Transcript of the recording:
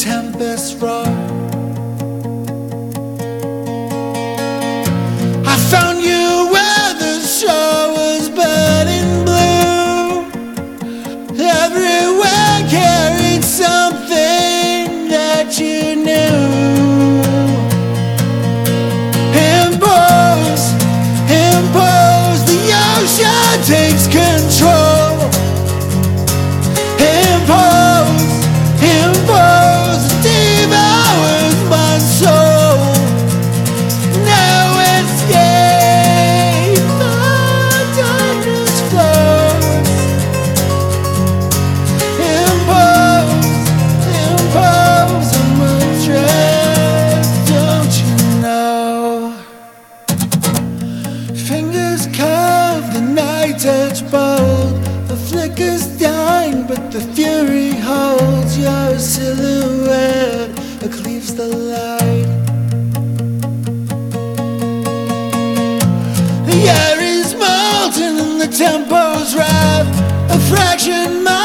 tempest roar. I found you where the shore was burning blue. Everywhere carried something that you knew. Impose, the ocean takes control. Impose, devours my soul. No escape, the darkness flows. Impose, I'm adrift, don't you know? Fingers carve the night edge bold. The flicker's dying, but the fury holds. Your silhouette cleaves the light. The air is molten and the tempo's wrath. A fraction.